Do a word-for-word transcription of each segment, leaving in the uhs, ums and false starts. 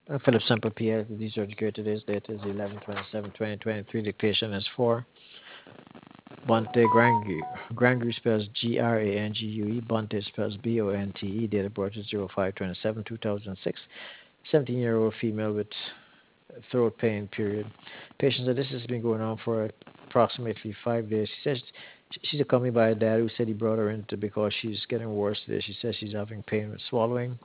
Uh, Philip Semple P L, the surgery today's date is eleven twenty-seven twenty twenty-three. Dictation is for Bonte Grangu. Grangu spells G R A N G U E. Bonte spells B O N T E. Date of birth is zero five twenty-seven two thousand six. seventeen year old female with throat pain, period. Patient said this has been going on for approximately five days. She says she's accompanied by a dad who said he brought her in to- because she's getting worse today. She says she's having pain with swallowing,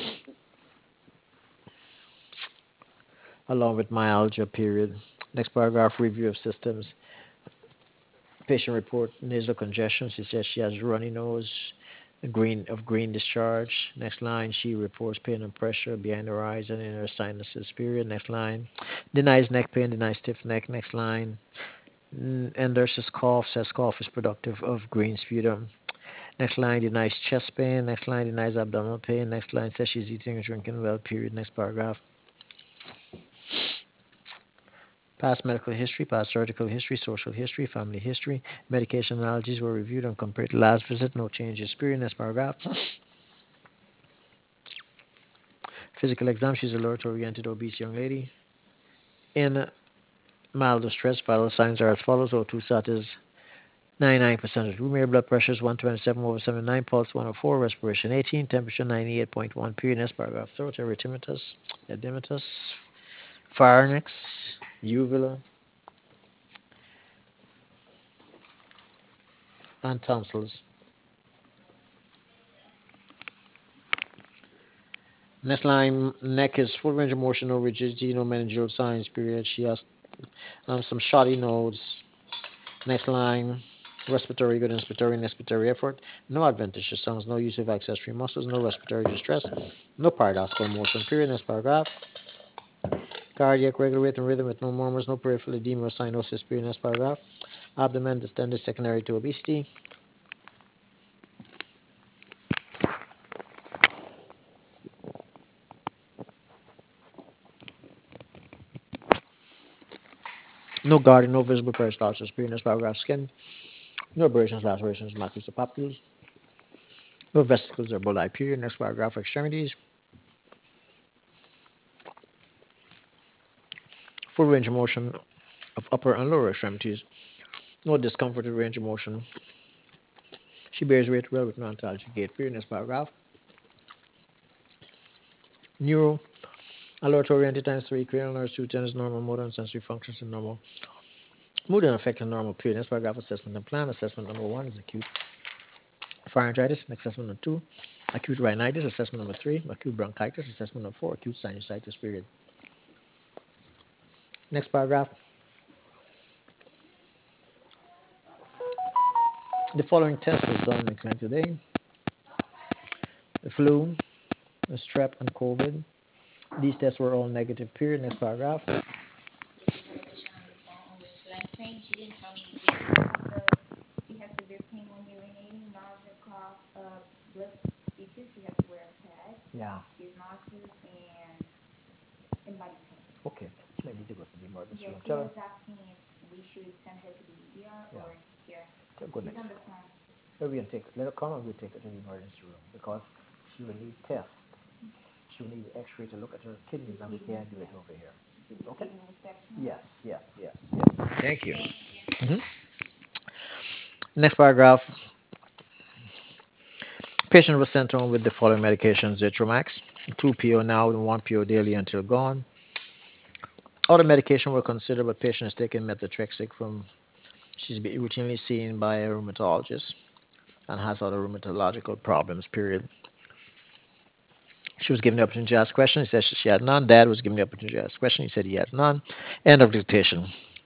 along with myalgia, period. Next paragraph, review of systems. Patient report nasal congestion. She says she has runny nose, green of green discharge. Next line, she reports pain and pressure behind her eyes and in her sinuses, period. Next line, denies neck pain, denies stiff neck. Next line, mm, and nurses cough, says cough is productive of green sputum. Next line denies chest pain. Next line denies abdominal pain. Next line says she's eating and drinking well, period. Next paragraph. Past medical history, past surgical history, social history, family history, medication allergies were reviewed and compared to last visit. No changes. Period. Next paragraph. Physical exam. She's a alert-oriented, obese young lady. In mild distress, vital signs are as follows. O two sat is ninety-nine percent of room air, blood pressure is one twenty-seven over seventy-nine, pulse one oh four, respiration eighteen, temperature ninety-eight point one. Period. Next paragraph. Throat erythematous, edematous, pharynx, uvula, and tonsils. Next line, neck is full range of motion, no rigidity, no meningeal signs, period. She has um, some shoddy nodes. Next line, respiratory good, inspiratory and expiratory effort, no adventitious sounds, no use of accessory muscles, no respiratory distress, no paradoxical motion, period. Next paragraph, cardiac regular rate and rhythm with no murmurs, no peripheral edema or cyanosis, period. Next paragraph, abdomen distended secondary to obesity, no guarding, no visible peristalsis, period. Next paragraph, skin, no abrasions, lacerations, macular papules, no vesicles or bulli, period. Next paragraph, extremities, full range of motion of upper and lower extremities, no discomforted range of motion. She bears weight well with non-antalgic gait, period. Next paragraph, neuro, alert oriented times three, cranial nerves two ten is normal, motor and sensory functions are normal. Mood and affect are normal, period. Next paragraph, assessment and plan. Assessment number one is acute pharyngitis. Assessment number two, acute rhinitis. Assessment number three, acute bronchitis. Assessment number four, acute sinusitis, period. Next paragraph, the following test was done in clinic today. The flu, the strep, and COVID. These tests were all negative, period. Next paragraph. Yeah. Okay. She might need to go to the emergency room. Tell her. Yeah. Tell- Go next. Let her take. Let her come and we'll take her to the emergency room because she will need tests. She will need an X-ray to look at her kidneys, and we can't do it over here. Okay. Yes. Yes. Yes. Yes. Thank you. Mhm. Next paragraph. Patient was sent home with the following medications: Zitromax, two P O now and one P O daily until gone. Other medication were considered, but patient is taking methotrexate from. She's been routinely seen by a rheumatologist and has other rheumatological problems. Period. She was given the opportunity to ask questions. He said she had none. Dad was given the opportunity to ask questions. He said he had none. End of dictation.